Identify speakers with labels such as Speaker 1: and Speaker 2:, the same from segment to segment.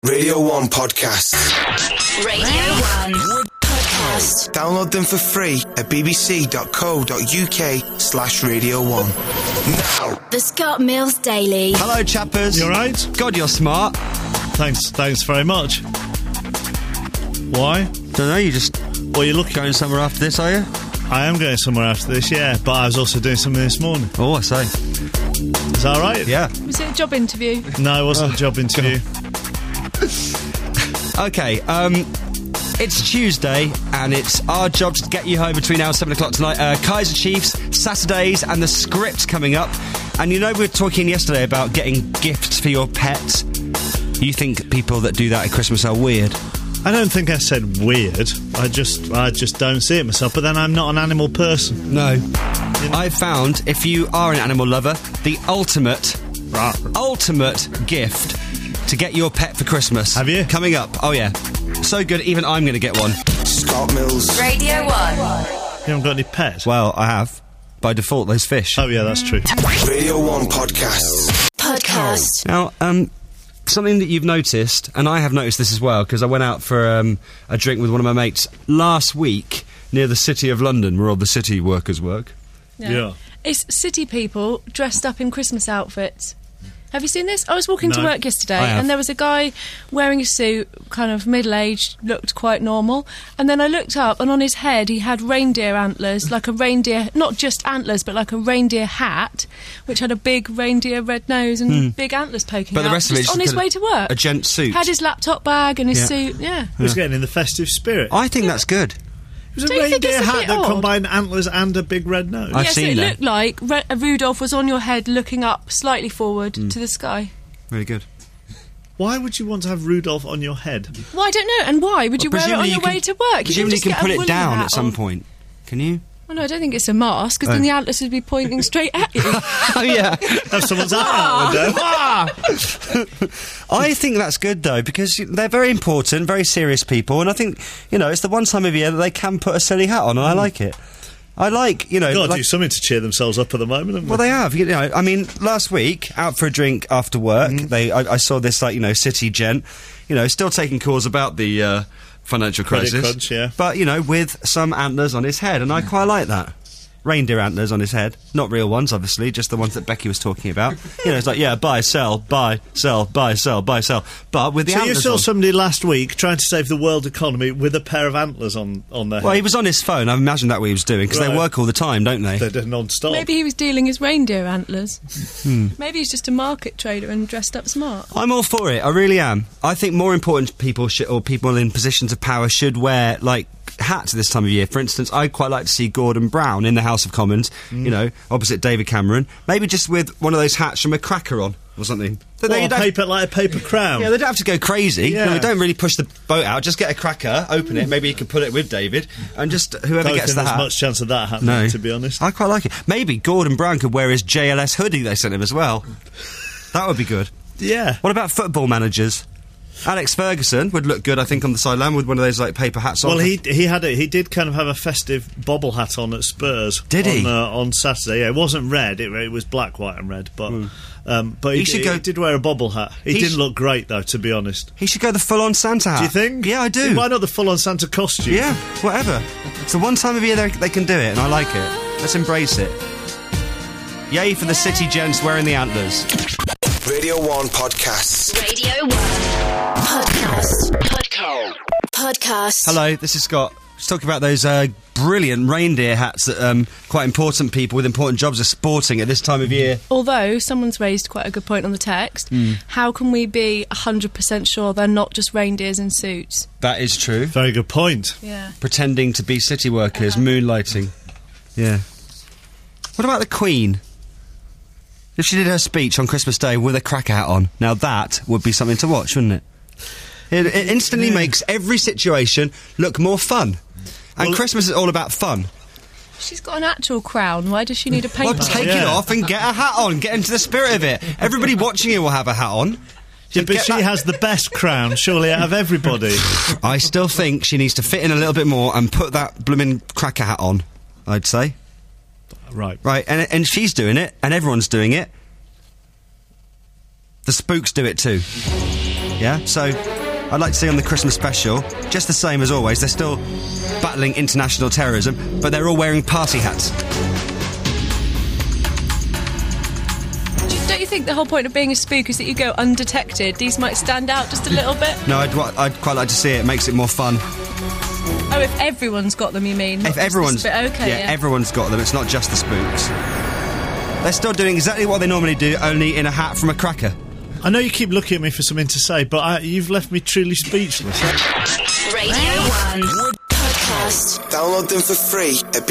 Speaker 1: Radio 1 Podcasts.
Speaker 2: Radio 1 Podcast.
Speaker 1: Download them for free at bbc.co.uk/Radio 1. Now.
Speaker 2: The Scott Mills Daily.
Speaker 3: Hello, chappers.
Speaker 4: You alright?
Speaker 3: God, you're smart.
Speaker 4: Thanks very much. Why?
Speaker 3: Don't know, you just...
Speaker 4: Well, you're looking...
Speaker 3: Going somewhere after this, are you?
Speaker 4: I am going somewhere after this, yeah, but I was also doing something this morning.
Speaker 3: Oh, I say.
Speaker 4: Is that alright?
Speaker 3: Yeah.
Speaker 5: Was it a job interview?
Speaker 4: No, it wasn't a job interview.
Speaker 3: Okay, it's Tuesday, and it's our job to get you home between now and 7 o'clock tonight. Kaiser Chiefs, Saturdays, and the script coming up. And you know, we were talking yesterday about getting gifts for your pets. You think people that do that at Christmas are weird?
Speaker 4: I don't think I said weird. I just don't see it myself, but then I'm not an animal person.
Speaker 3: No. I've found, if you are an animal lover, the ultimate gift to get your pet for Christmas.
Speaker 4: Have you?
Speaker 3: Coming up. Oh, yeah. So good, even I'm going to get one.
Speaker 1: Scott Mills.
Speaker 2: Radio 1.
Speaker 4: You haven't got any pets?
Speaker 3: Well, I have. By default, those fish.
Speaker 4: Oh, yeah, that's true.
Speaker 1: Radio 1 Podcasts.
Speaker 2: Podcast.
Speaker 3: Now, something that you've noticed, and I have noticed this as well, because I went out for a drink with one of my mates last week near the City of London, where all the city workers work.
Speaker 4: Yeah.
Speaker 5: It's city people dressed up in Christmas outfits. Have you seen this? I was walking to
Speaker 4: No.
Speaker 5: work yesterday
Speaker 3: I have.
Speaker 5: and there was a guy wearing a suit, kind of middle-aged, looked quite normal. And then I looked up and on his head he had reindeer antlers, like a reindeer, not just antlers, but like a reindeer hat, which had a big reindeer red nose and big antlers poking
Speaker 3: But
Speaker 5: out.
Speaker 3: the rest of it
Speaker 5: just
Speaker 3: is
Speaker 5: on his
Speaker 3: just
Speaker 5: way to work.
Speaker 3: A gent suit.
Speaker 5: Had his laptop bag and his
Speaker 3: Yeah.
Speaker 5: suit, yeah.
Speaker 4: Who's getting in the festive spirit?
Speaker 3: I think that's good.
Speaker 4: It was a
Speaker 5: Don't you think
Speaker 4: reindeer
Speaker 5: it's a
Speaker 4: hat
Speaker 5: bit
Speaker 4: that
Speaker 5: odd?
Speaker 4: combined antlers and a big red nose.
Speaker 3: I've
Speaker 5: Yes,
Speaker 3: seen
Speaker 5: it
Speaker 3: that.
Speaker 5: looked like Rudolph was on your head looking up slightly forward to the sky.
Speaker 3: Very good.
Speaker 4: Why would you want to have Rudolph on your head?
Speaker 5: Well, I don't know. And why would you wear it on your way to work?
Speaker 3: Presumably you can
Speaker 5: just
Speaker 3: put
Speaker 5: get a
Speaker 3: it
Speaker 5: woolly
Speaker 3: down
Speaker 5: hat
Speaker 3: at some
Speaker 5: on.
Speaker 3: point. Can you?
Speaker 5: Well, no, I don't think it's a mask, because then the antlers would be pointing straight at you.
Speaker 3: Oh, yeah.
Speaker 4: Have someone's hat out the window.
Speaker 3: I think that's good, though, because they're very important, very serious people, and I think, you know, it's the one time of year that they can put a silly hat on, and I like it. I like, you know...
Speaker 4: Got to
Speaker 3: like,
Speaker 4: do something to cheer themselves up at the moment, haven't we?
Speaker 3: well, they have, you know. I mean, last week, out for a drink after work, I saw this, like, you know, city gent, you know, still taking calls about the financial
Speaker 4: Credit
Speaker 3: crisis.
Speaker 4: crunch, yeah.
Speaker 3: But, you know, with some antlers on his head, and I quite like that. Reindeer antlers on his head. Not real ones, obviously, just the ones that Becky was talking about. You know, it's like, yeah, buy, sell, buy, sell, buy, sell, buy, sell. But with the
Speaker 4: So you
Speaker 3: antlers
Speaker 4: saw
Speaker 3: on.
Speaker 4: somebody last week trying to save the world economy with a pair of antlers on their
Speaker 3: Well,
Speaker 4: head.
Speaker 3: he was on his phone. I imagine that what he was doing, because they
Speaker 4: Right.
Speaker 3: work all the time, don't they?
Speaker 4: They're non-stop.
Speaker 5: Maybe he was dealing his reindeer antlers. Maybe he's just a market trader and dressed up smart.
Speaker 3: I'm all for it. I really am. I think more important people or people in positions of power should wear, like, hats this time of year. For instance, I'd quite like to see Gordon Brown in the House of Commons, you know, opposite David Cameron. Maybe just with one of those hats from a cracker on, or something. So
Speaker 4: What,
Speaker 3: you
Speaker 4: a
Speaker 3: don't-
Speaker 4: paper, like a paper crown.
Speaker 3: Yeah, they don't have to go crazy.
Speaker 4: Yeah.
Speaker 3: No, don't really push the boat out. Just get a cracker, open it, maybe you can put it with David, and just whoever
Speaker 4: Don't
Speaker 3: gets
Speaker 4: think
Speaker 3: the
Speaker 4: there's
Speaker 3: hat.
Speaker 4: much chance of that happening,
Speaker 3: No.
Speaker 4: to be honest.
Speaker 3: I quite like it. Maybe Gordon Brown could wear his JLS hoodie they sent him as well. That would be good.
Speaker 4: Yeah.
Speaker 3: What about football managers? Alex Ferguson would look good, I think, on the sideline with one of those, like, paper hats on.
Speaker 4: Well, he did kind of have a festive bobble hat on at Spurs.
Speaker 3: Did he?
Speaker 4: On Saturday? Yeah, it wasn't red. It was black, white, and red. But he did wear a bobble hat. He didn't look great though, to be honest.
Speaker 3: He should go the full-on Santa hat.
Speaker 4: Do you think?
Speaker 3: Yeah, I do.
Speaker 4: Why not the full-on Santa costume?
Speaker 3: Yeah, whatever. It's the one time of year they can do it, and I like it. Let's embrace it. Yay for the city gents wearing the antlers.
Speaker 1: Radio 1 Podcasts.
Speaker 2: Radio 1 Podcast.
Speaker 3: Hello, this is Scott. Let's talk about those brilliant reindeer hats that quite important people with important jobs are sporting at this time of year.
Speaker 5: Although, someone's raised quite a good point on the text. How can we be 100% sure they're not just reindeers in suits?
Speaker 3: That is true.
Speaker 4: Very good point.
Speaker 5: Yeah.
Speaker 3: Pretending to be city workers, moonlighting. Yeah. What about the Queen? If she did her speech on Christmas Day with a cracker hat on, now that would be something to watch, wouldn't it? It instantly makes every situation look more fun. And
Speaker 4: Well,
Speaker 3: Christmas is all about fun.
Speaker 5: She's got an actual crown. Why does she need a paper?
Speaker 3: Well, take it
Speaker 4: yeah.
Speaker 3: off and get a hat on. Get into the spirit of it. Everybody watching you will have a hat on.
Speaker 4: Yeah, but she has the best crown, surely, out of everybody.
Speaker 3: I still think she needs to fit in a little bit more and put that blooming cracker hat on, I'd say.
Speaker 4: Right.
Speaker 3: Right, and she's doing it, and everyone's doing it. The spooks do it too. Yeah, so I'd like to see on the Christmas special, just the same as always, they're still battling international terrorism, but they're all wearing party hats.
Speaker 5: Don't you think the whole point of being a spook is that you go undetected? These might stand out just a little bit.
Speaker 3: No, I'd quite like to see it. It makes it more fun.
Speaker 5: Oh, if everyone's got them, you mean?
Speaker 3: If everyone's...
Speaker 5: Okay,
Speaker 3: yeah, everyone's got them. It's not just the spooks. They're still doing exactly what they normally do, only in a hat from a cracker.
Speaker 4: I know you keep looking at me for something to say, but you've left me truly speechless.
Speaker 2: Radio 1 Podcast.
Speaker 1: Download them for free at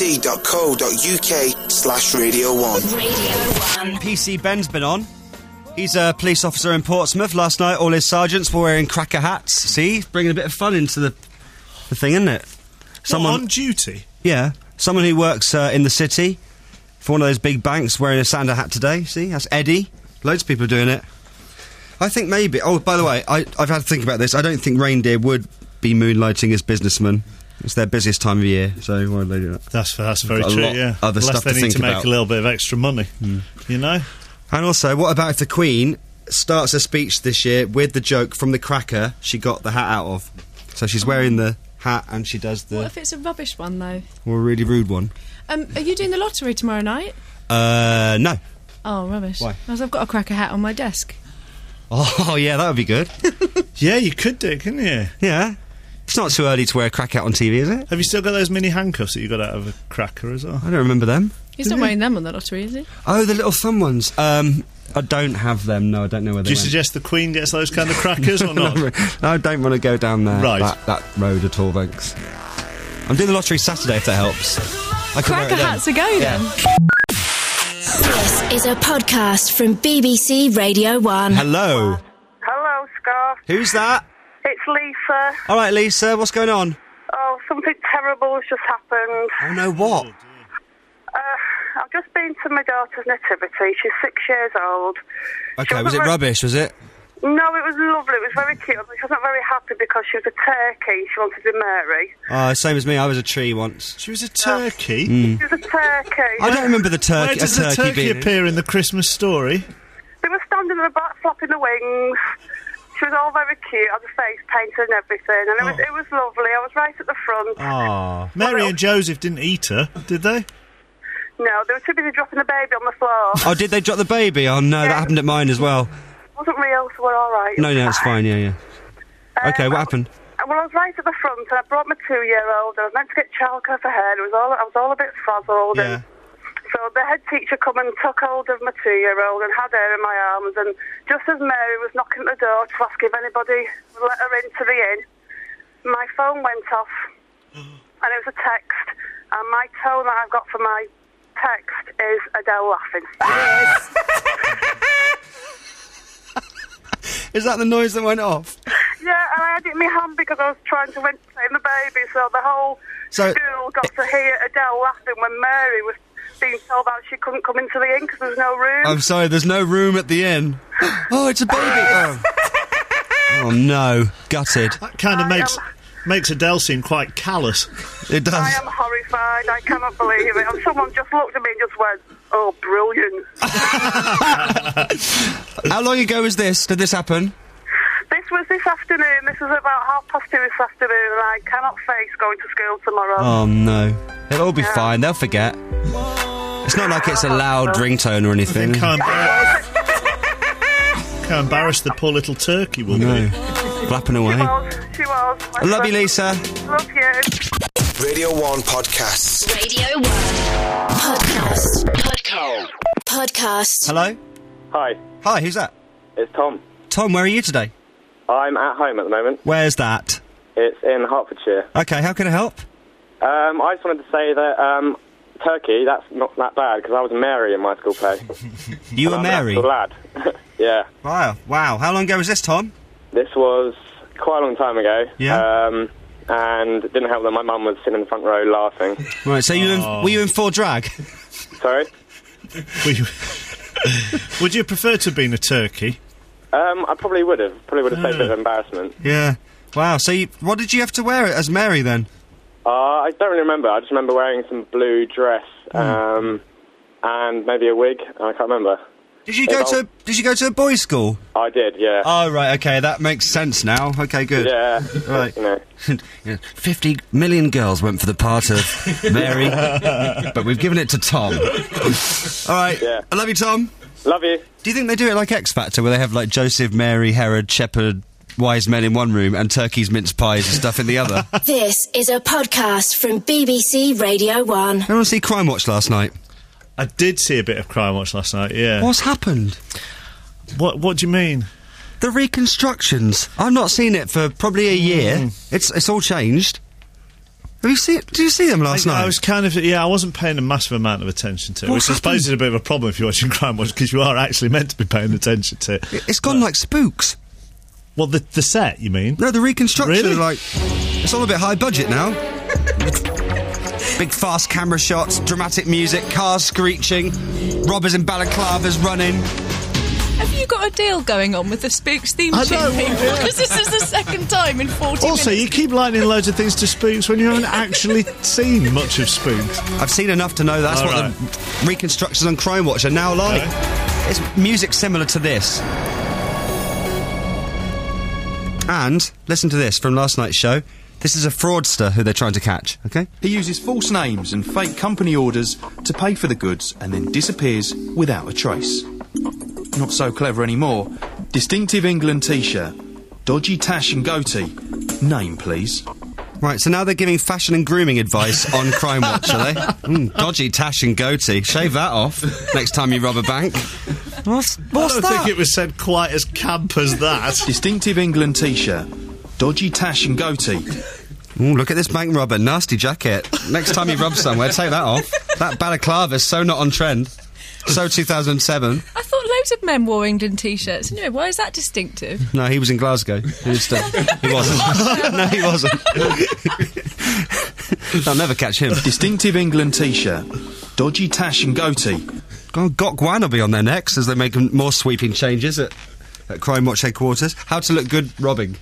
Speaker 1: bbc.co.uk/Radio 1.
Speaker 2: Radio 1.
Speaker 3: PC Ben's been on. He's a police officer in Portsmouth. Last night, all his sergeants were wearing cracker hats. See? Bringing a bit of fun into the thing, isn't it?
Speaker 4: Someone on duty?
Speaker 3: Yeah. Someone who works in the city for one of those big banks wearing a Santa hat today. See? That's Eddie. Loads of people are doing it. I think maybe... Oh, by the way, I've had to think about this. I don't think reindeer would be moonlighting as businessmen. It's their busiest time of year, so why would they do that?
Speaker 4: That's very true, yeah.
Speaker 3: Other
Speaker 4: Unless
Speaker 3: stuff
Speaker 4: they
Speaker 3: to
Speaker 4: need
Speaker 3: think
Speaker 4: to make
Speaker 3: about.
Speaker 4: a little bit of extra money, you know?
Speaker 3: And also, what about if the Queen starts a speech this year with the joke from the cracker she got the hat out of? So she's wearing the hat and she does the...
Speaker 5: What if it's a rubbish one, though?
Speaker 3: Or a really rude one.
Speaker 5: Are you doing the lottery tomorrow night?
Speaker 3: No.
Speaker 5: Oh, rubbish.
Speaker 3: Why?
Speaker 5: Because I've got a cracker hat on my desk.
Speaker 3: Oh, yeah, that would be good.
Speaker 4: Yeah, you could do it, couldn't you?
Speaker 3: Yeah. It's not too early to wear a cracker hat on TV, is it?
Speaker 4: Have you still got those mini handcuffs that you got out of a cracker as well?
Speaker 3: I don't remember them.
Speaker 5: He's not wearing them on the lottery, is he?
Speaker 3: Oh, the little thumb ones. I don't have them, no, I don't know where they
Speaker 4: Do you
Speaker 3: went.
Speaker 4: suggest the Queen gets those kind of crackers or not?
Speaker 3: No, I don't want to go down there,
Speaker 4: Right.
Speaker 3: that road at all, thanks. I'm doing the lottery Saturday, if that helps. I can wear it
Speaker 5: Cracker
Speaker 3: then.
Speaker 5: hats a go, then.
Speaker 2: This is a podcast from BBC Radio 1.
Speaker 3: Hello.
Speaker 6: Hello, Scar.
Speaker 3: Who's that?
Speaker 6: It's Lisa.
Speaker 3: All right, Lisa, what's going on?
Speaker 6: Oh, something terrible has just happened.
Speaker 3: Oh, no, what?
Speaker 6: I've just been to my daughter's nativity. She's 6 years old.
Speaker 3: Okay, was it rubbish, was it?
Speaker 6: No, it was lovely. It was very cute. She wasn't very happy because she was a turkey. She wanted to be Mary.
Speaker 3: Same as me, I was a tree once.
Speaker 4: She was a turkey?
Speaker 6: She was a turkey.
Speaker 3: I don't remember the turkey.
Speaker 4: Where does the turkey appear in the Christmas story?
Speaker 6: They were standing at the back, flapping the wings. She was all very cute, had the face painted and everything, and it was lovely. I was right at the front.
Speaker 3: Oh.
Speaker 4: Mary and Joseph didn't eat her, did they?
Speaker 6: No, they were too busy dropping the baby on the floor.
Speaker 3: Oh, did they drop the baby? Oh, no, that happened at mine as well.
Speaker 6: It wasn't real, so we're all right.
Speaker 3: No, it's fine, yeah. Okay, what happened?
Speaker 6: Well, I was right at the front, and I brought my 2-year-old. I was meant to get childcare for her. I was all a bit frazzled.
Speaker 3: Yeah.
Speaker 6: And so the head teacher come and took hold of my 2-year-old and had her in my arms. And just as Mary was knocking at the door to ask if anybody would let her into the inn, my phone went off, and it was a text. And my tone that I've got for my text is Adele laughing.
Speaker 2: Yes.
Speaker 3: Is that the noise that went off?
Speaker 6: Yeah, and I had it in my hand because I was trying to entertain the baby, so the whole school got to hear Adele laughing when Mary was being told that she couldn't come into the inn because there's no room.
Speaker 3: I'm sorry, there's no room at the inn. Oh, it's a baby! Oh no, gutted.
Speaker 4: That kind of makes Adele seem quite callous.
Speaker 3: It does.
Speaker 6: I am horrified, I cannot believe it. And someone just looked at me and just went, oh, brilliant.
Speaker 3: How long ago was this? Did this happen?
Speaker 6: This was this afternoon. This was about 2:30 this afternoon, and I cannot face going to school tomorrow.
Speaker 3: Oh no. They'll all be fine, they'll forget. It's not like it's a loud ringtone or anything.
Speaker 4: Can't embarrass the poor little turkey, will
Speaker 3: No. Flapping away.
Speaker 6: She was.
Speaker 3: I love you, Lisa.
Speaker 6: Love you.
Speaker 1: Radio 1 Podcasts.
Speaker 2: Radio 1 Podcast.
Speaker 3: Hello?
Speaker 7: Hi,
Speaker 3: Hi, who's that?
Speaker 7: it's Tom.
Speaker 3: Tom, where are you today?
Speaker 7: I'm at home at the moment.
Speaker 3: Where's that?
Speaker 7: It's in Hertfordshire.
Speaker 3: Okay, how can I help?
Speaker 7: I just wanted to say that Turkey, that's not that bad, because I was Mary in my school play.
Speaker 3: You were
Speaker 7: I'm
Speaker 3: Mary?
Speaker 7: an actual lad. Yeah.
Speaker 3: Wow. How long ago was this, Tom?
Speaker 7: This was quite a long time ago.
Speaker 3: Yeah.
Speaker 7: And it didn't help that my mum was sitting in the front row laughing.
Speaker 3: Right, so were you in full drag?
Speaker 7: Sorry?
Speaker 4: Would you prefer to have been a turkey?
Speaker 7: I probably would have. Probably would have saved a bit of embarrassment.
Speaker 3: Yeah. Wow, so what did you have to wear as Mary then?
Speaker 7: I don't really remember. I just remember wearing some blue dress, and maybe a wig. I can't remember.
Speaker 3: Did you go to a boys' school?
Speaker 7: I did, yeah.
Speaker 3: Oh, right, okay, that makes sense now. Okay, good.
Speaker 7: Yeah.
Speaker 3: Right.
Speaker 7: You know.
Speaker 3: 50 million girls went for the part of Mary, but we've given it to Tom. All right.
Speaker 7: Yeah.
Speaker 3: I love you, Tom.
Speaker 7: Love you.
Speaker 3: Do you think they do it like X Factor, where they have, like, Joseph, Mary, Herod, Shepherd, wise men in one room and turkeys, mince pies and stuff in the other?
Speaker 2: This is a podcast from BBC Radio 1.
Speaker 3: I want to see Crime Watch last night.
Speaker 4: I did see a bit of Crime Watch last night, yeah.
Speaker 3: What's happened?
Speaker 4: What do you mean?
Speaker 3: The reconstructions. I've not seen it for probably a year. It's all changed. Did you see them last night?
Speaker 4: I was I wasn't paying a massive amount of attention to it, which I suppose is a bit of a problem if you're watching Crime Watch, because you are actually meant to be paying attention to it.
Speaker 3: It's gone like spooks.
Speaker 4: What, the set, you mean?
Speaker 3: No, the reconstruction.
Speaker 4: Really?
Speaker 3: Like, it's all a bit high budget now. Big fast camera shots, dramatic music, cars screeching, robbers in balaclavas running.
Speaker 5: Have you got a deal going on with the Spooks theme
Speaker 4: I
Speaker 5: tune,
Speaker 4: know,
Speaker 5: people?
Speaker 4: yeah.
Speaker 5: Because this is the second time in 40 minutes.
Speaker 4: Also, you keep lining loads of things to Spooks when you haven't actually seen much of Spooks.
Speaker 3: I've seen enough to know that's
Speaker 4: All
Speaker 3: what
Speaker 4: right.
Speaker 3: the reconstructions on Crime Watch are now like.
Speaker 4: Okay.
Speaker 3: It's music similar to this. And, listen to this from last night's show. This is a fraudster who they're trying to catch, okay?
Speaker 8: He uses false names and fake company orders to pay for the goods and then disappears without a trace. Not so clever anymore. Distinctive England t-shirt. Dodgy tash and goatee. Name, please.
Speaker 3: Right, so now they're giving fashion and grooming advice on Crime Watch, are they? Dodgy tash and goatee. Shave that off next time you rob a bank. What's
Speaker 4: I don't
Speaker 3: that?
Speaker 4: think it was said quite as camp as that.
Speaker 8: Distinctive England t-shirt. Dodgy tash and goatee.
Speaker 3: Ooh, look at this bank robber. Nasty jacket. Next time you rob somewhere, take that off. That balaclava's so not on trend. So 2007.
Speaker 5: I thought loads of men wore England t-shirts. Anyway, why is that distinctive?
Speaker 3: No, he was in Glasgow. He wasn't. No, he wasn't. I'll never catch him.
Speaker 8: Distinctive England t-shirt. Dodgy tash and goatee.
Speaker 3: Gok Wan will be on their necks as they make more sweeping changes at Crime Watch headquarters. How to look good robbing.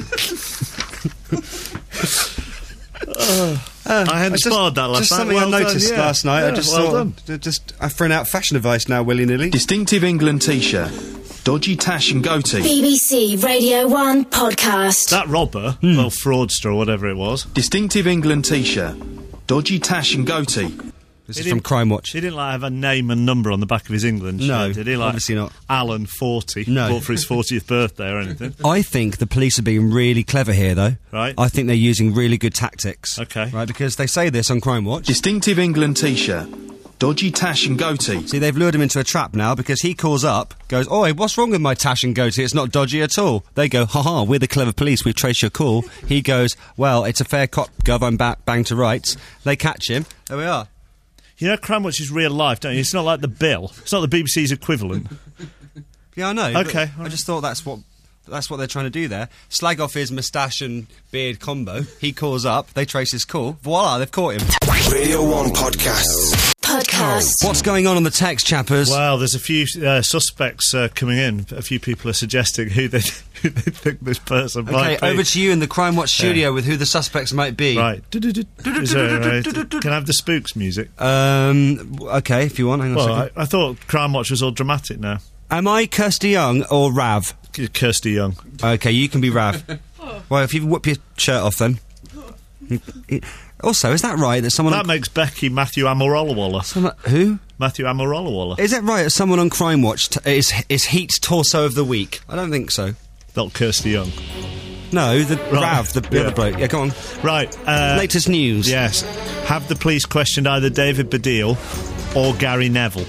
Speaker 4: I hadn't spotted that last night.
Speaker 3: Just something I noticed last night.
Speaker 4: Yeah,
Speaker 3: I just thought, I'm throwing out fashion advice now willy-nilly.
Speaker 8: Distinctive England t-shirt. Dodgy tash and goatee.
Speaker 2: BBC Radio 1 podcast.
Speaker 4: That robber, well, fraudster or whatever it was.
Speaker 8: Distinctive England t-shirt. Dodgy tash and goatee.
Speaker 3: This is from Crime Watch.
Speaker 4: He didn't have a name and number on the back of his England shirt,
Speaker 3: No,
Speaker 4: did he?
Speaker 3: obviously not.
Speaker 4: Alan 40,
Speaker 3: No.
Speaker 4: bought for his 40th birthday or anything.
Speaker 3: I think the police are being really clever here, though.
Speaker 4: Right.
Speaker 3: I think they're using really good tactics.
Speaker 4: Okay.
Speaker 3: Right, because they say this on Crime Watch.
Speaker 8: Distinctive England t-shirt. Dodgy tash and goatee.
Speaker 3: See, they've lured him into a trap now because he calls up, goes, "Oi, what's wrong with my tash and goatee? It's not dodgy at all." They go, "Ha-ha, we're the clever police, we've traced your call." He goes, "Well, it's a fair cop, Gov, I'm bang to rights." They catch him. There we are.
Speaker 4: You know, Crime Watch is real life, don't you? It's not like the Bill. It's not the BBC's equivalent.
Speaker 3: Yeah, I know.
Speaker 4: Okay,
Speaker 3: I just thought that's what they're trying to do there. Slag off his moustache and beard combo. He calls up, they trace his call. Voila, they've caught him.
Speaker 1: Radio 1 podcasts.
Speaker 3: What's going on the text, chappers?
Speaker 4: Well, there's a few suspects coming in. A few people are suggesting who they think this person might be.
Speaker 3: Okay, over to you in the Crime Watch studio with who the suspects might be.
Speaker 4: Right. Can I have the Spooks music?
Speaker 3: Okay, if you want. Hang on a
Speaker 4: Well,
Speaker 3: second.
Speaker 4: I thought Crime Watch was all dramatic now.
Speaker 3: Am I Kirsty Young or Rav?
Speaker 4: Kirsty Young.
Speaker 3: Okay, you can be Rav. Well, if you whip your shirt off then. Also, is that right that someone...
Speaker 4: That makes Becky Matthew Amorolawala.
Speaker 3: Who?
Speaker 4: Matthew Amorolawala.
Speaker 3: Is that right that someone on Crime Watch is Heat's torso of the week? I don't think so.
Speaker 4: Not Kirsty Young.
Speaker 3: No, the
Speaker 4: Right.
Speaker 3: Rav, the other bloke. Yeah, go on.
Speaker 4: Right.
Speaker 3: Latest news.
Speaker 4: Yes. Have the police questioned either David Baddiel or Gary Neville?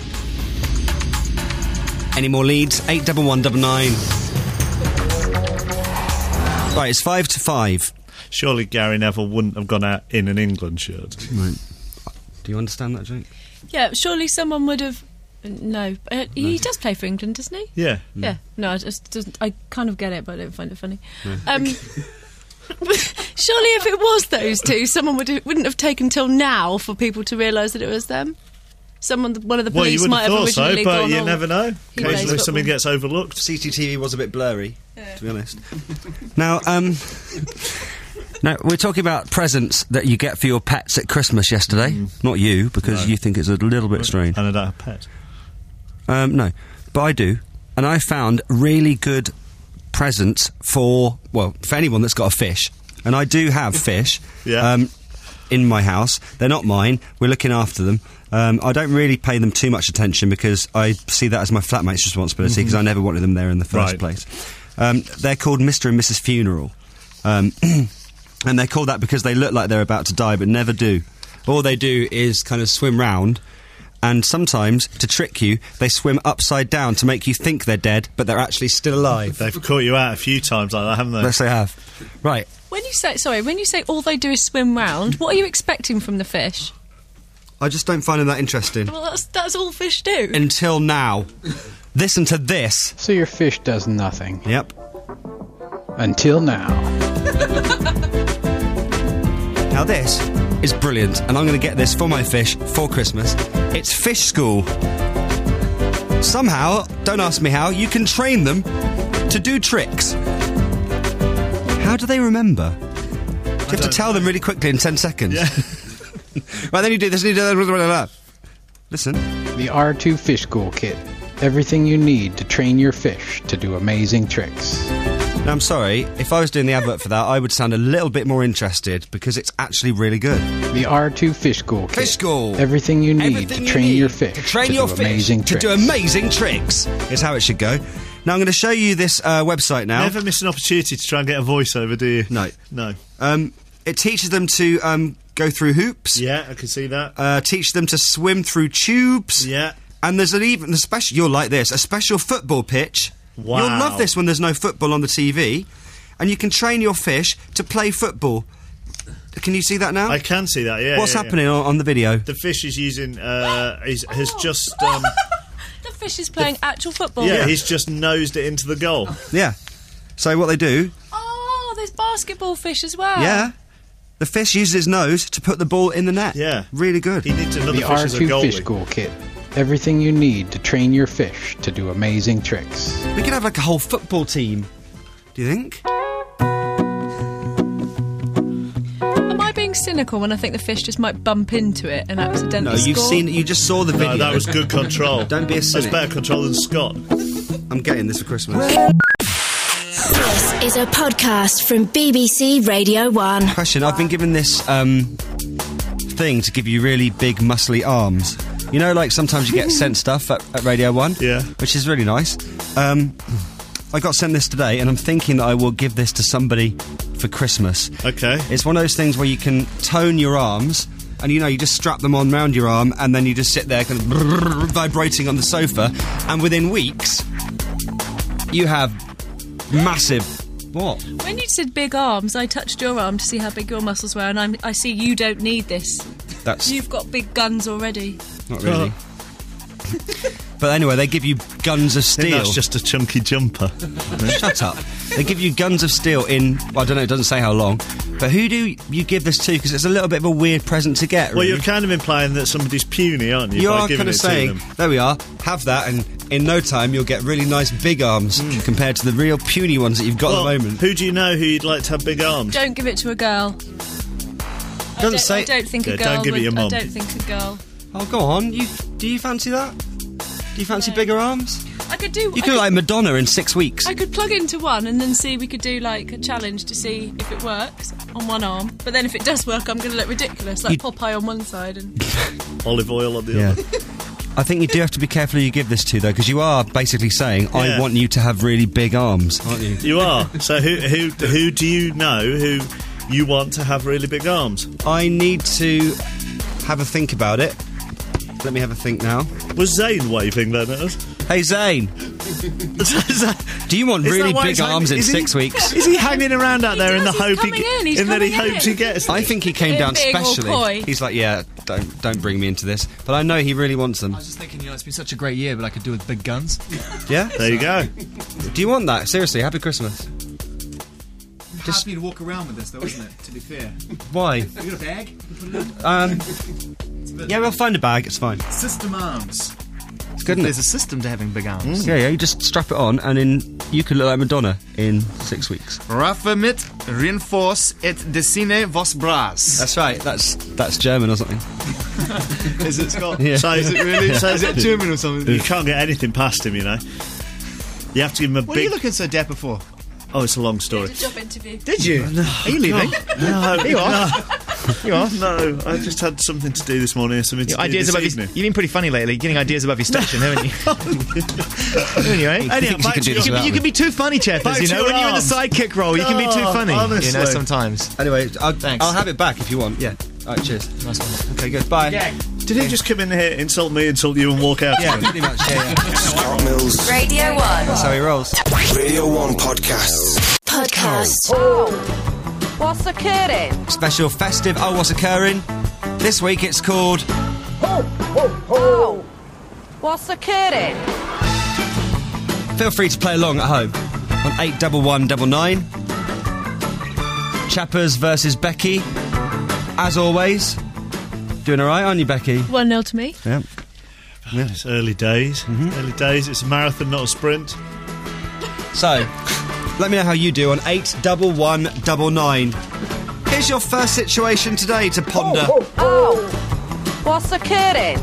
Speaker 3: Any more leads? 81199. Right, it's 5 to 5.
Speaker 4: Surely Gary Neville wouldn't have gone out in an England shirt.
Speaker 3: Right. Do you understand that, Jake?
Speaker 5: Yeah, surely someone would have... No. He does play for England, doesn't he?
Speaker 4: Yeah.
Speaker 5: Yeah. No, I kind of get it, but I don't find it funny. Surely if it was those two, someone wouldn't have taken till now for people to realise that it was them. One of the
Speaker 4: Well, you
Speaker 5: police
Speaker 4: would
Speaker 5: might
Speaker 4: have
Speaker 5: have
Speaker 4: thought
Speaker 5: originally
Speaker 4: so, but
Speaker 5: gone,
Speaker 4: you
Speaker 5: "Oh,
Speaker 4: never know.
Speaker 5: he plays
Speaker 4: Occasionally something
Speaker 5: football."
Speaker 4: gets overlooked.
Speaker 3: CCTV was a bit blurry, to be honest. Now, now, we're talking about presents that you get for your pets at Christmas yesterday. Not you, because you think it's a little bit strange.
Speaker 4: And I don't have pets.
Speaker 3: No. but I do. And I found really good presents for anyone that's got a fish. And I do have fish in my house. They're not mine. We're looking after them. I don't really pay them too much attention because I see that as my flatmate's responsibility because I never wanted them there in the first place. They're called Mr. and Mrs. Funeral. And they're called that because they look like they're about to die but never do. All they do is kind of swim round, and sometimes, to trick you, they swim upside down to make you think they're dead, but they're actually still alive.
Speaker 4: They've caught you out a few times like that, haven't they?
Speaker 3: Yes, they have. Right.
Speaker 5: When you say all they do is swim round, what are you expecting from the fish?
Speaker 3: I just don't find them that interesting.
Speaker 5: Well, that's all fish do.
Speaker 3: Until now. Listen to this.
Speaker 9: So your fish does nothing.
Speaker 3: Yep.
Speaker 9: Until now.
Speaker 3: Now this is brilliant, and I'm going to get this for my fish for Christmas. It's Fish School. Somehow, don't ask me how, you can train them to do tricks. How do they remember? Do you have to tell them really quickly in 10 seconds?
Speaker 4: Yeah.
Speaker 3: Right, then you do this and you do that. Listen.
Speaker 9: The R2 Fish School Kit. Everything you need to train your fish to do amazing tricks.
Speaker 3: Now, I'm sorry, if I was doing the advert for that, I would sound a little bit more interested because it's actually really good.
Speaker 9: The R2 Fish School Kit.
Speaker 3: Fish School.
Speaker 9: Everything you need to train your fish to do amazing tricks.
Speaker 3: Is how it should go. Now, I'm going to show you this website now.
Speaker 4: Never miss an opportunity to try and get a voiceover, do you?
Speaker 3: No. It teaches them to go through hoops.
Speaker 4: Yeah, I can see that.
Speaker 3: Teach them to swim through tubes.
Speaker 4: Yeah.
Speaker 3: And there's you'll like this, a special football pitch.
Speaker 4: Wow.
Speaker 3: You'll love this when there's no football on the TV. And you can train your fish to play football. Can you see that now?
Speaker 4: I can see that, yeah.
Speaker 3: What's happening on the video?
Speaker 4: The fish is using, has just...
Speaker 5: The fish is playing actual football.
Speaker 4: Yeah, he's just nosed it into the goal.
Speaker 3: Yeah. So what they do...
Speaker 5: Oh, there's basketball fish as well.
Speaker 3: Yeah. The fish uses his nose to put the ball in the net.
Speaker 4: Yeah.
Speaker 3: Really good.
Speaker 4: He needs another
Speaker 9: the
Speaker 4: fish as a goalie.
Speaker 9: R2 Fish School Kit. Everything you need to train your fish to do amazing tricks.
Speaker 3: We could have like a whole football team. Do you think?
Speaker 5: Am I being cynical when I think the fish just might bump into it and accidentally score?
Speaker 3: You just saw the video.
Speaker 4: No, that was good control.
Speaker 3: Don't be a cynic.
Speaker 4: That's better control than Scott.
Speaker 3: I'm getting this for Christmas.
Speaker 2: This is a podcast from BBC Radio 1.
Speaker 3: Question, I've been given this thing to give you really big muscly arms. You know, like sometimes you get sent stuff at Radio 1?
Speaker 4: Yeah.
Speaker 3: Which is really nice. I got sent this today, and I'm thinking that I will give this to somebody for Christmas.
Speaker 4: Okay.
Speaker 3: It's one of those things where you can tone your arms, and you just strap them on round your arm, and then you just sit there kind of vibrating on the sofa, and within weeks, you have massive... What?
Speaker 5: When you said big arms, I touched your arm to see how big your muscles were, and I see you don't need this. You've got big guns already.
Speaker 3: Not really. But anyway, they give you guns of steel.
Speaker 4: That's just a chunky jumper.
Speaker 3: Shut up. They give you guns of steel in, I don't know, it doesn't say how long. But who do you give this to? Because it's a little bit of a weird present to get, really.
Speaker 4: Well, you're kind of implying that somebody's puny, aren't you?
Speaker 3: You are kind of saying, there we are, have that, and in no time you'll get really nice big arms compared to the real puny ones that you've got at the moment.
Speaker 4: Who do you know who you'd like to have big arms?
Speaker 5: Don't give it to a girl. I don't think a girl
Speaker 4: don't give it your mum.
Speaker 5: I don't think a girl.
Speaker 3: Oh, go on. Do you fancy that? Do you fancy bigger arms?
Speaker 5: I could do...
Speaker 3: You could look like Madonna in 6 weeks.
Speaker 5: I could plug into one and then see, we could do like a challenge to see if it works on one arm. But then if it does work, I'm going to look ridiculous, like Popeye on one side and...
Speaker 4: olive oil on the other.
Speaker 3: I think you do have to be careful who you give this to, though, because you are basically saying, I want you to have really big arms, aren't you?
Speaker 4: You are. So who do you know who you want to have really big arms?
Speaker 3: I need to have a think about it. Let me have a think now.
Speaker 4: Was Zane waving then at us?
Speaker 3: Hey, Zane. Do you want really big arms in 6 weeks?
Speaker 4: Is he hanging around out there in the hope he hopes he gets them?
Speaker 3: I think he came down specially. He's like, yeah, don't bring me into this. But I know he really wants them.
Speaker 10: I was just thinking, it's been such a great year, but I could do with big guns.
Speaker 3: Yeah?
Speaker 4: There you go.
Speaker 3: Do you want that? Seriously, happy Christmas.
Speaker 10: Happy to walk around with this, though, isn't it? To be fair.
Speaker 3: Why?
Speaker 10: You got a bag?
Speaker 3: Yeah, we'll find a bag, it's fine.
Speaker 10: System arms.
Speaker 3: It's good, isn't it?
Speaker 10: There's a system to having big arms.
Speaker 3: Yeah, you just strap it on, and you could look like Madonna in 6 weeks.
Speaker 10: Raffe mit reinforce et dessine vos bras.
Speaker 3: That's right, that's German or something.
Speaker 10: Is it Scott?
Speaker 3: Yeah.
Speaker 4: So
Speaker 10: Is it really? So is it German or something?
Speaker 4: you can't get anything past him, you know. You have to give him a
Speaker 10: What are you
Speaker 4: big...
Speaker 10: looking so dapper for?
Speaker 4: Oh, it's a long story.
Speaker 5: Job interview.
Speaker 10: Did you? Are you leaving?
Speaker 4: No,
Speaker 10: You are.
Speaker 4: no.
Speaker 10: You are.
Speaker 4: No, I just had something to do this morning and something to
Speaker 10: Your
Speaker 4: do
Speaker 10: ideas
Speaker 4: this
Speaker 10: above
Speaker 4: evening.
Speaker 10: you've been pretty funny lately, getting ideas above your station, haven't you? Haven't you, eh?
Speaker 4: Anyhow, back
Speaker 3: can
Speaker 4: to
Speaker 3: do this
Speaker 4: your-
Speaker 3: without
Speaker 10: You can be too funny, Cheppers,
Speaker 4: Back
Speaker 10: you
Speaker 4: to
Speaker 10: know,
Speaker 4: your
Speaker 10: when you're in the
Speaker 4: arms.
Speaker 10: sidekick role, you can be too
Speaker 4: Oh,
Speaker 10: funny, you know,
Speaker 4: honestly.
Speaker 10: sometimes.
Speaker 3: Anyway,
Speaker 10: Thanks.
Speaker 3: I'll have it back if you want. Yeah. All right, cheers.
Speaker 10: Nice one.
Speaker 3: Okay, good. Bye.
Speaker 4: Did he just come in here, insult me, insult you and walk out?
Speaker 3: Yeah, pretty much. Yeah.
Speaker 1: Scott Mills.
Speaker 2: Radio 1.
Speaker 3: That's how he rolls.
Speaker 1: Radio 1 Podcasts.
Speaker 2: Podcast.
Speaker 11: What's occurring?
Speaker 3: Special festive Oh What's Occurring. This week it's called
Speaker 11: Oh, what's occurring?
Speaker 3: Feel free to play along at home on 81199. Chappers versus Becky. As always. Doing alright, aren't you, Becky?
Speaker 5: 1-0 to me.
Speaker 3: Yeah.
Speaker 4: It's early days. Early days. It's a marathon, not a sprint.
Speaker 3: So, let me know how you do on 81199. Here's your first situation today to ponder.
Speaker 11: Oh, what's occurring?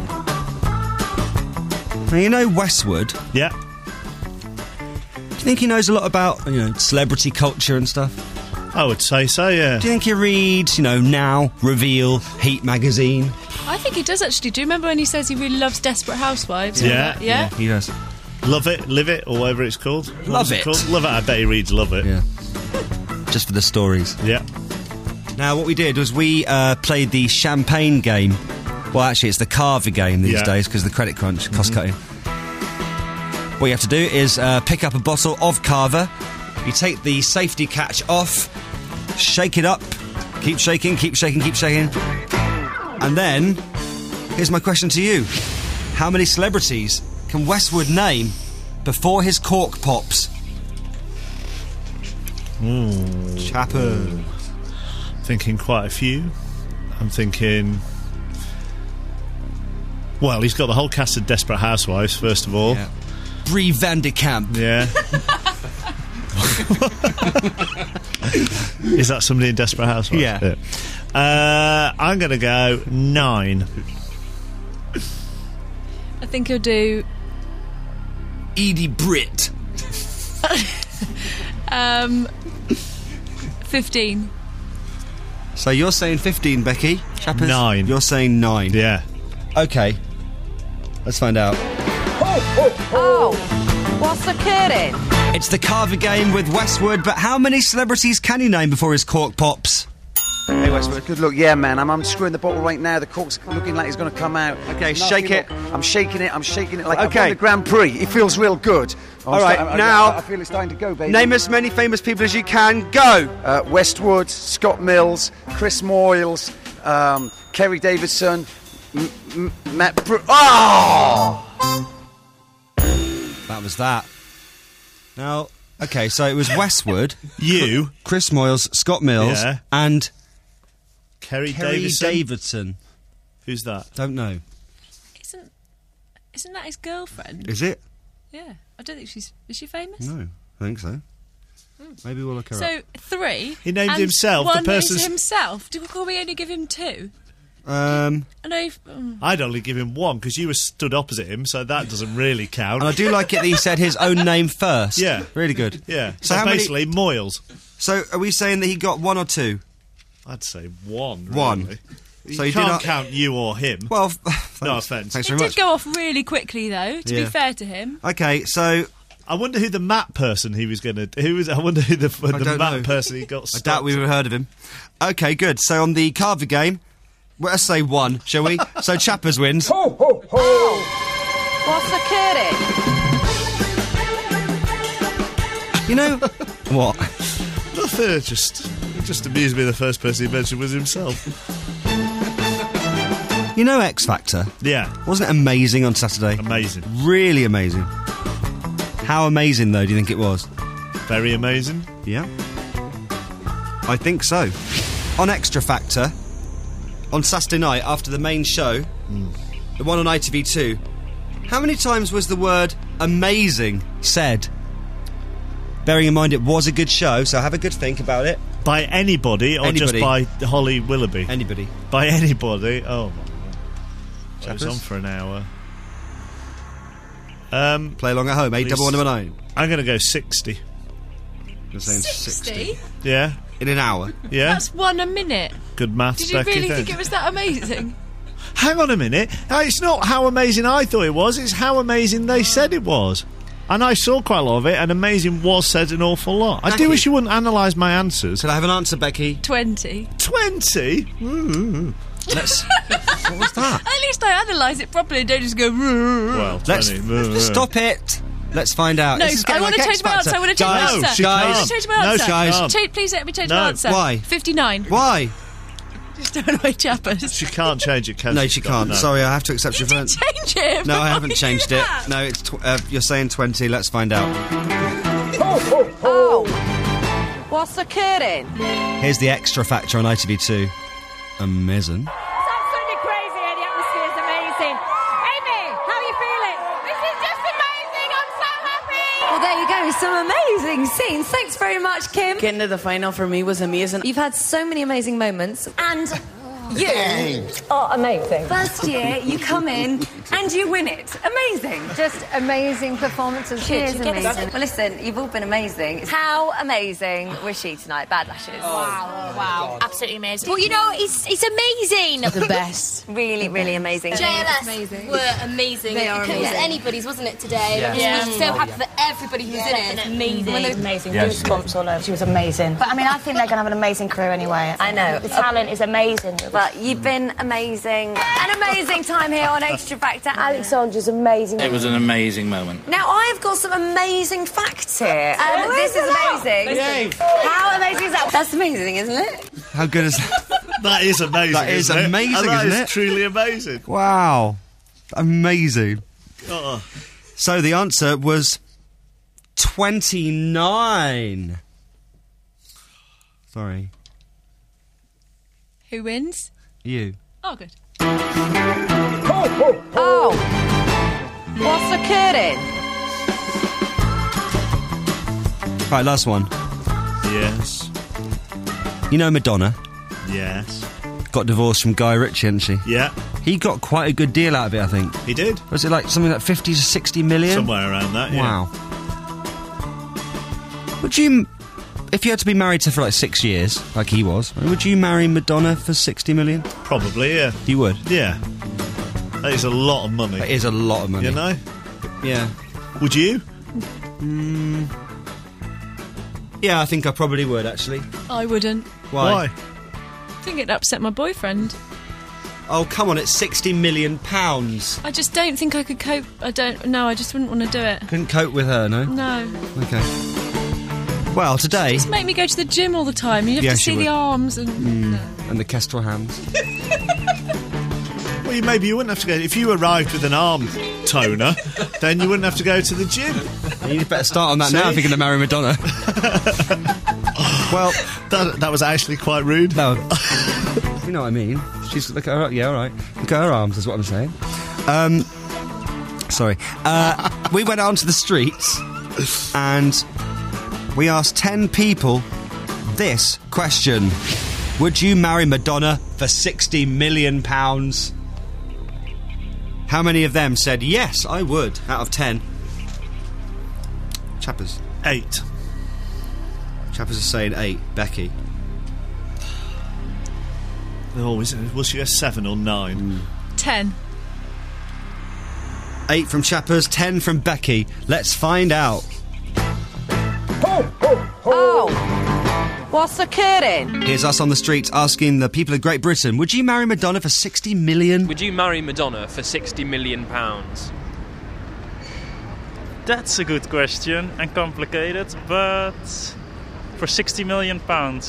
Speaker 3: Now, you know Westwood.
Speaker 4: Yeah.
Speaker 3: Do you think he knows a lot about, celebrity culture and stuff?
Speaker 4: I would say so, yeah.
Speaker 3: Do you think he reads, Now, Reveal, Heat magazine?
Speaker 5: I think he does actually. Do you remember when he says he really loves Desperate Housewives?
Speaker 4: Yeah.
Speaker 5: Yeah?
Speaker 3: He does.
Speaker 4: Love It, Live It, or whatever it's called. What
Speaker 3: Love
Speaker 4: was
Speaker 3: It.
Speaker 4: called? Love It, I bet he reads Love It.
Speaker 3: Yeah. Just for the stories.
Speaker 4: Yeah.
Speaker 3: Now, what we did was we played the champagne game. Well, actually, it's the Carver game these days because of the credit crunch, cost cutting. What you have to do is pick up a bottle of Carver. You take the safety catch off, shake it up, keep shaking, keep shaking, keep shaking. And then, here's my question to you. How many celebrities can Westwood name before his cork pops? Chapper.
Speaker 4: Thinking quite a few. I'm thinking... Well, he's got the whole cast of Desperate Housewives, first of all.
Speaker 3: Yeah. Brie Vanderkamp.
Speaker 4: Yeah. Is that somebody in Desperate Housewives?
Speaker 3: Yeah.
Speaker 4: I'm going to go 9.
Speaker 5: I think he'll do...
Speaker 3: Edie Britt.
Speaker 5: 15.
Speaker 3: So you're saying 15, Becky? Chappers?
Speaker 4: 9.
Speaker 3: You're saying 9.
Speaker 4: Yeah.
Speaker 3: Okay. Let's find out.
Speaker 11: Oh, what's occurring?
Speaker 3: It's the Carver game with Westwood, but how many celebrities can he name before his cork pops? Hey, Westwood.
Speaker 12: Good luck, yeah, man. I'm unscrewing the bottle right now. The cork's looking like it's going to come out.
Speaker 3: Okay,
Speaker 12: Nothing
Speaker 3: shake it.
Speaker 12: I'm shaking it. I'm shaking it like
Speaker 3: Okay.
Speaker 12: I've won the Grand Prix. It feels real good.
Speaker 3: All right, now-
Speaker 12: I feel it's starting to go, baby.
Speaker 3: Name as many famous people as you can. Go!
Speaker 12: Westwood, Scott Mills, Chris Moyles, Kerry Davidson, Matt Oh!
Speaker 3: That was that. Now, okay, so it was Westwood,
Speaker 4: You,
Speaker 3: Chris Moyles, Scott Mills,
Speaker 4: Yeah.
Speaker 3: and
Speaker 4: Kerry
Speaker 3: Kerry
Speaker 4: Davidson.
Speaker 3: Davidson.
Speaker 4: Who's that?
Speaker 3: Don't know.
Speaker 5: Isn't that his girlfriend?
Speaker 3: Is it?
Speaker 5: Yeah. I don't think she's... Is she famous?
Speaker 3: No, I think so. Maybe we'll look her up.
Speaker 5: So, 3.
Speaker 4: He named
Speaker 5: and
Speaker 4: himself, the
Speaker 5: One
Speaker 4: person's-
Speaker 5: is himself. Can we only give him 2?
Speaker 3: And
Speaker 5: I know...
Speaker 4: I'd only give him 1 because you were stood opposite him, so that doesn't really count.
Speaker 3: I do like it that he said his own name first.
Speaker 4: Yeah.
Speaker 3: Really good.
Speaker 4: Yeah.
Speaker 3: So
Speaker 4: So
Speaker 3: how many-
Speaker 4: basically, Moyles.
Speaker 3: So are we saying that he got 1 or 2?
Speaker 4: I'd say 1. Really.
Speaker 3: 1. So
Speaker 4: you
Speaker 3: you do
Speaker 4: can't
Speaker 3: not-
Speaker 4: count you or him.
Speaker 3: Well,
Speaker 4: no offence.
Speaker 3: Thanks
Speaker 5: It
Speaker 3: very
Speaker 5: did
Speaker 3: much.
Speaker 5: go off really quickly, though, to
Speaker 3: Yeah.
Speaker 5: be fair to him.
Speaker 3: Okay, so
Speaker 4: I wonder who the map person he was going to... I wonder who the
Speaker 3: don't
Speaker 4: map
Speaker 3: know.
Speaker 4: person he got
Speaker 3: I
Speaker 4: stopped.
Speaker 3: doubt we've ever heard of him. Okay, good. So on the Carver game, let's say 1, shall we? So Chappers wins.
Speaker 11: What's occurring?
Speaker 3: You know what?
Speaker 4: Nothing, it just amused me the first person he mentioned was himself.
Speaker 3: You know X Factor?
Speaker 4: Yeah.
Speaker 3: Wasn't it amazing on Saturday?
Speaker 4: Amazing.
Speaker 3: Really amazing. How amazing, though, do you think it was?
Speaker 4: Very amazing.
Speaker 3: Yeah. I think so. On Extra Factor, on Saturday night, after the main show, the one on ITV2, how many times was the word amazing said? Bearing in mind it was a good show, so have a good think about it.
Speaker 4: By anybody or just
Speaker 3: Anybody.
Speaker 4: by Holly Willoughby?
Speaker 3: Anybody.
Speaker 4: By anybody? Oh, my God. It was on for an hour.
Speaker 3: Play along at home, 81109.
Speaker 4: I'm going to go 60.
Speaker 3: You're saying 60?
Speaker 4: Yeah.
Speaker 3: In an hour?
Speaker 4: Yeah.
Speaker 5: That's 1 a minute.
Speaker 4: Good maths,
Speaker 5: Did you
Speaker 4: Becky,
Speaker 5: really
Speaker 4: then.
Speaker 5: think it was that amazing?
Speaker 4: Hang on a minute. It's not how amazing I thought it was, it's how amazing they said it was. And I saw quite a lot of it, and amazing was said an awful lot. I do wish you wouldn't analyse my answers.
Speaker 3: Could I have an answer, Becky?
Speaker 5: 20.
Speaker 4: 20?
Speaker 3: Let's... What was that?
Speaker 5: At least I analyse it properly and don't just go...
Speaker 4: Well,
Speaker 3: 20. Stop it! Let's find out.
Speaker 5: No,
Speaker 3: This is
Speaker 5: I
Speaker 3: getting
Speaker 5: want to
Speaker 3: like
Speaker 5: change
Speaker 3: X
Speaker 5: my answer.
Speaker 3: Factor.
Speaker 5: I want to change my answer.
Speaker 3: Guys,
Speaker 5: Change my answer.
Speaker 3: guys.
Speaker 5: Please let me change
Speaker 4: No.
Speaker 5: my answer.
Speaker 3: Why?
Speaker 5: 59.
Speaker 3: Why?
Speaker 5: Just throwing away chappers.
Speaker 4: She can't change it, can
Speaker 3: No,
Speaker 4: she?
Speaker 3: she can't.
Speaker 4: No.
Speaker 3: Sorry, I have to accept your phone.
Speaker 5: Change it.
Speaker 3: No, I haven't
Speaker 5: Why
Speaker 3: changed
Speaker 5: do
Speaker 3: it.
Speaker 5: that?
Speaker 3: No, it's you're saying 20. Let's find out.
Speaker 11: Oh, what's occurring?
Speaker 3: Here's the extra factor on ITV2. Amazing.
Speaker 13: It's absolutely crazy here. The atmosphere is amazing. Amy, how are you feeling? This is just amazing. I'm so happy.
Speaker 14: Well, there you go. Some amazing scenes. Thanks very much, Kim.
Speaker 15: Getting to the final for me was amazing.
Speaker 14: You've had so many amazing moments. And you
Speaker 13: Oh, amazing.
Speaker 14: first year, you come in and you win it. Amazing.
Speaker 13: Just amazing performances.
Speaker 14: Cheers, amazing. Well, listen, you've all been amazing. How amazing was she tonight? Bad Lashes.
Speaker 16: Wow. Absolutely amazing. Well, you know, it's amazing.
Speaker 15: The best.
Speaker 14: Really, really amazing.
Speaker 16: JLS were amazing.
Speaker 14: They are
Speaker 16: It couldn't
Speaker 14: amazing.
Speaker 16: get anybody's, wasn't it, today?
Speaker 15: Yeah.
Speaker 16: We're so happy for everybody who's in it. It's amazing.
Speaker 13: Amazing.
Speaker 3: Yes.
Speaker 13: Goosebumps all over. She was amazing. But I mean, I think they're going to have an amazing career anyway.
Speaker 14: I know.
Speaker 13: The talent is amazing.
Speaker 14: But you've been amazing. An amazing time here on Extra Factor.
Speaker 13: Alexandra's amazing.
Speaker 17: It was an amazing moment.
Speaker 14: Now, I've got some amazing facts here. This is amazing.
Speaker 17: Yay.
Speaker 14: How amazing is that? That's amazing, isn't it?
Speaker 3: How good is that?
Speaker 4: That is amazing.
Speaker 3: That is
Speaker 4: isn't it?
Speaker 3: amazing,
Speaker 4: And that
Speaker 3: isn't
Speaker 4: is
Speaker 3: it?
Speaker 4: truly amazing.
Speaker 3: Wow. Amazing.
Speaker 4: Oh.
Speaker 3: So the answer was 29. Sorry.
Speaker 5: Who wins?
Speaker 3: You.
Speaker 5: Oh, good.
Speaker 11: Oh, what's occurring?
Speaker 3: Right, last one.
Speaker 4: Yes.
Speaker 3: You know Madonna
Speaker 4: Yes.
Speaker 3: got divorced from Guy Ritchie, hadn't she?
Speaker 4: Yeah.
Speaker 3: He got quite a good deal out of it, I think.
Speaker 4: He did.
Speaker 3: Was it like something like 50 to 60 million?
Speaker 4: Somewhere around that, yeah.
Speaker 3: Wow. Would you, if you had to be married to her for like 6 years, like he was, would you marry Madonna for 60 million?
Speaker 4: Probably, yeah.
Speaker 3: You would?
Speaker 4: Yeah. That is a lot of money.
Speaker 3: That is a lot of money.
Speaker 4: You know?
Speaker 3: Yeah.
Speaker 4: Would you?
Speaker 3: Yeah, I think I probably would, actually.
Speaker 5: I wouldn't.
Speaker 3: Why?
Speaker 5: I think it'd upset my boyfriend.
Speaker 3: Oh, come on, it's £60 million.
Speaker 5: I just don't think I could cope. I just wouldn't want to do it.
Speaker 3: Couldn't cope with her, no?
Speaker 5: No.
Speaker 3: Okay. Well, today...
Speaker 5: Just make me go to the gym all the time. You have
Speaker 3: Yes,
Speaker 5: to see
Speaker 3: you
Speaker 5: the
Speaker 3: would.
Speaker 5: arms and...
Speaker 3: And the kestrel hams.
Speaker 4: Well, maybe you wouldn't have to go... If you arrived with an arm toner, then you wouldn't have to go to the gym.
Speaker 3: You better start on that now if you're going to marry Madonna. Well...
Speaker 4: That was actually quite rude.
Speaker 3: No. You know what I mean. She's... Look at her... Yeah, all right. Look at her arms, is what I'm saying. Sorry. We went out onto the streets and we asked 10 people this question. Would you marry Madonna for £60 million? How many of them said, yes, I would, out of 10? Chappers.
Speaker 4: 8.
Speaker 3: Chappers are saying 8. Becky.
Speaker 4: Oh, will she go 7 or 9?
Speaker 5: 10.
Speaker 3: 8 from Chappers, 10 from Becky. Let's find out.
Speaker 11: Oh, what's occurring?
Speaker 3: Here's us on the streets asking the people of Great Britain, would you marry Madonna for 60 million?
Speaker 18: Would you marry Madonna for £60 million?
Speaker 19: That's a good question and complicated, but for £60 million,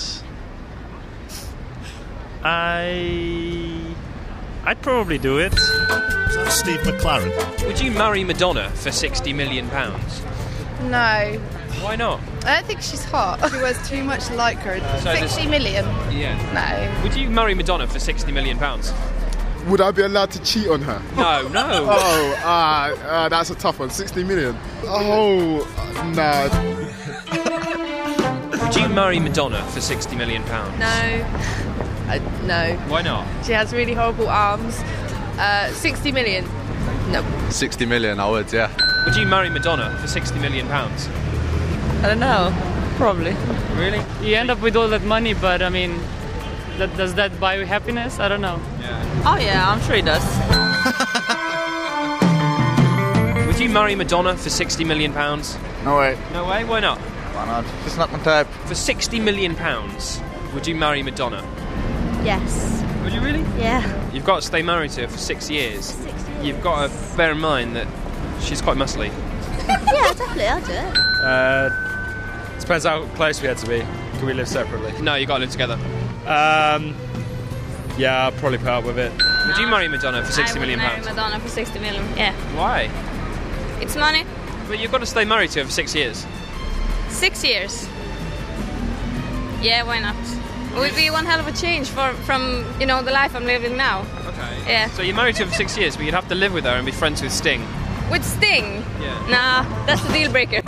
Speaker 19: I'd probably do it.
Speaker 4: Is that Steve McLaren?
Speaker 18: Would you marry Madonna for £60 million?
Speaker 20: No.
Speaker 18: Why not?
Speaker 20: I don't think she's hot. She wears too much lycra.
Speaker 18: So
Speaker 20: 60 million?
Speaker 18: Yeah.
Speaker 20: No.
Speaker 18: Would you marry Madonna for £60 million?
Speaker 21: Would I be allowed to cheat on her?
Speaker 18: No.
Speaker 21: Oh, that's a tough one. 60 million. Oh, no.
Speaker 18: Would you marry Madonna for £60 million?
Speaker 20: No. No.
Speaker 18: Why not?
Speaker 20: She has really horrible arms. 60 million. No.
Speaker 17: 60 million, I would, yeah.
Speaker 18: Would you marry Madonna for £60 million?
Speaker 22: I don't know. Probably.
Speaker 18: Really?
Speaker 22: You end up with all that money, but I mean, does that buy you happiness? I don't know.
Speaker 18: Yeah.
Speaker 11: Oh yeah, I'm sure he does.
Speaker 18: Would you marry Madonna for £60 million?
Speaker 21: No way.
Speaker 18: No way? Why not?
Speaker 21: Why not? It's not my type.
Speaker 18: For £60 million, would you marry Madonna?
Speaker 23: Yes.
Speaker 18: Would you really?
Speaker 23: Yeah.
Speaker 18: You've got to stay married to her for 6 years.
Speaker 23: 6 years.
Speaker 18: You've got to bear in mind that she's quite muscly.
Speaker 23: Yeah, definitely, I'll do it.
Speaker 24: Depends how close we had to be. Can we live separately?
Speaker 18: No, you got to live together.
Speaker 24: Yeah, I'll probably put up with it.
Speaker 18: Would you marry Madonna for £60 million?
Speaker 23: I would marry Madonna for 60 million, yeah.
Speaker 18: Why?
Speaker 23: It's money.
Speaker 18: But you've got to stay married to her for 6 years.
Speaker 23: 6 years. Yeah, why not? It would be one hell of a change from the life I'm living now.
Speaker 18: Okay.
Speaker 23: Yeah.
Speaker 18: So you're married to her for 6 years, but you'd have to live with her and be friends with Sting.
Speaker 23: With Sting?
Speaker 18: Yeah.
Speaker 23: Nah, that's a deal breaker.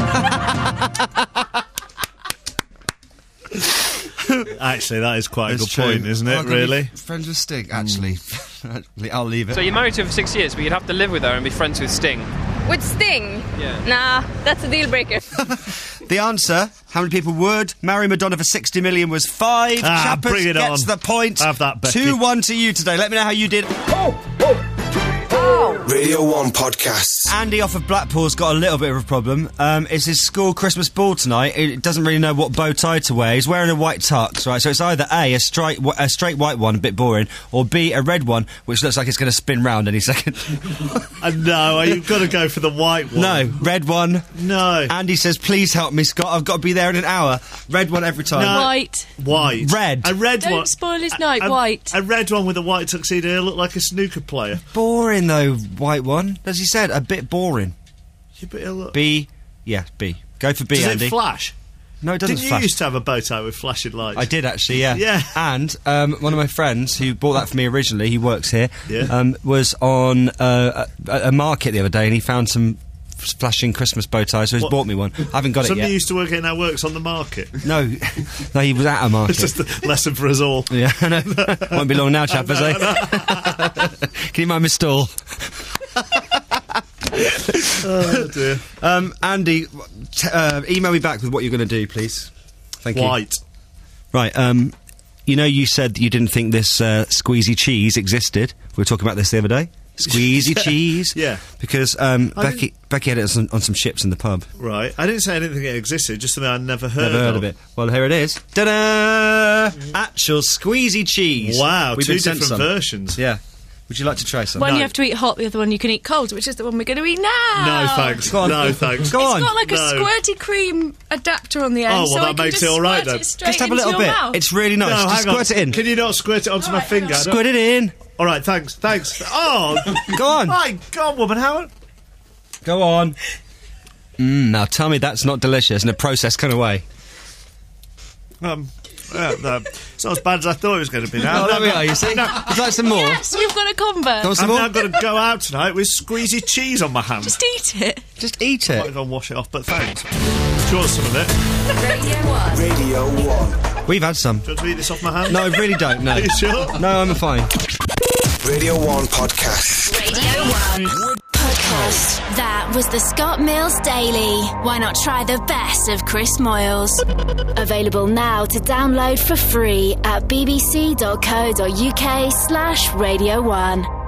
Speaker 4: Actually, that is quite a good point, isn't it, really?
Speaker 3: Friends with Sting, actually. I'll leave it.
Speaker 18: So you're married to her for 6 years, but you'd have to live with her and be friends with Sting.
Speaker 23: With Sting?
Speaker 18: Yeah.
Speaker 23: Nah, that's a deal breaker.
Speaker 3: The answer, how many people would marry Madonna for 60 million, was 5. Chappers
Speaker 4: bring it
Speaker 3: gets
Speaker 4: on.
Speaker 3: the point.
Speaker 4: Have that, Becky.
Speaker 3: 2-1 to you today. Let me know how you did.
Speaker 1: Radio 1 podcasts.
Speaker 3: Andy off of Blackpool's got a little bit of a problem. It's his school Christmas ball tonight. He doesn't really know what bow tie to wear. He's wearing a white tux, right? So it's either A, a straight white one, a bit boring, or B, a red one, which looks like it's going to spin round any second.
Speaker 4: No, you've got to go for the white one.
Speaker 3: No, red one.
Speaker 4: No.
Speaker 3: Andy says, please help me, Scott. I've got to be there in an hour. Red one every time.
Speaker 4: No.
Speaker 5: White.
Speaker 4: White.
Speaker 3: Red.
Speaker 4: A red
Speaker 5: Don't
Speaker 4: one.
Speaker 5: spoil his night, white.
Speaker 4: A red one with a white tuxedo. He'll look like a snooker player.
Speaker 3: Boring, though, white one. As he said, a bit boring.
Speaker 4: Yeah, but he'll look...
Speaker 3: B. Yeah, B. Go for B,
Speaker 4: Does
Speaker 3: Andy.
Speaker 4: it flash?
Speaker 3: No, it doesn't
Speaker 4: Didn't
Speaker 3: flash.
Speaker 4: you used to have a bow tie with flashing lights?
Speaker 3: I did, actually, yeah.
Speaker 4: Yeah.
Speaker 3: And one of my friends who bought that for me originally, he works here,
Speaker 4: Yeah.
Speaker 3: was on a market the other day, and he found some flashing Christmas bow ties, so he's bought me one. I haven't got it
Speaker 4: Somebody
Speaker 3: yet.
Speaker 4: used to work in our works on the market.
Speaker 3: No, he was at a market.
Speaker 4: It's just a lesson for us all.
Speaker 3: Yeah, I know. Won't be long now, chappers, eh? Can you mind my stall?
Speaker 4: Oh, dear.
Speaker 3: Andy, email me back with what you're going to do, please. Thank you.
Speaker 4: White.
Speaker 3: Right, you said that you didn't think this squeezy cheese existed. We were talking about this the other day. Squeezy cheese.
Speaker 4: Yeah.
Speaker 3: Because Becky had it on some ships in the pub.
Speaker 4: Right. I didn't say I didn't think it existed, just something I'd never heard
Speaker 3: Never heard of it. Well, here it is. Ta-da! Actual squeezy cheese.
Speaker 4: Wow,
Speaker 3: We've
Speaker 4: two
Speaker 3: been sent
Speaker 4: different
Speaker 3: some.
Speaker 4: versions.
Speaker 3: Yeah. Would you like to try some?
Speaker 5: One you have to eat hot, the other one you can eat cold, which is the one we're going to eat now.
Speaker 4: No, thanks.
Speaker 3: Go on.
Speaker 4: No, thanks.
Speaker 3: Go on.
Speaker 5: It's got like a
Speaker 4: No.
Speaker 5: squirty cream adapter on the end.
Speaker 4: Oh, well,
Speaker 5: so
Speaker 4: that
Speaker 5: I can
Speaker 4: makes
Speaker 5: just
Speaker 4: it all right,
Speaker 5: squirt
Speaker 4: then.
Speaker 5: it straight
Speaker 3: Just have a
Speaker 5: into
Speaker 3: little
Speaker 5: your
Speaker 3: bit.
Speaker 5: mouth.
Speaker 3: It's really nice.
Speaker 4: No,
Speaker 3: Just
Speaker 4: hang on.
Speaker 3: squirt it in.
Speaker 4: Can you not squirt it onto my finger? I don't-
Speaker 3: Squirt it in.
Speaker 4: All right, thanks. Oh,
Speaker 3: Go on.
Speaker 4: My God, woman, how...
Speaker 3: Go on. Now tell me that's not delicious in a processed kind of way.
Speaker 4: No, it's not as bad as I thought it was going to be now.
Speaker 3: Oh, there we are, you see? Would you like some more?
Speaker 5: Yes, we've got a combo.
Speaker 3: Want some
Speaker 4: I've
Speaker 3: more?
Speaker 4: now got to go out tonight with squeezy cheese on my hand.
Speaker 5: Just eat it.
Speaker 3: Just eat
Speaker 4: I might
Speaker 3: it.
Speaker 4: go and wash it off, but thanks. Do you want some of it?
Speaker 1: Radio 1.
Speaker 3: We've had some.
Speaker 4: Do you want to eat this off my hand?
Speaker 3: No, I really don't, no.
Speaker 4: Are you sure?
Speaker 3: No, I'm fine.
Speaker 1: Radio 1 podcasts.
Speaker 2: Radio 1 podcast. That was the Scott Mills Daily. Why not try the best of Chris Moyles? Available now to download for free at bbc.co.uk/Radio 1.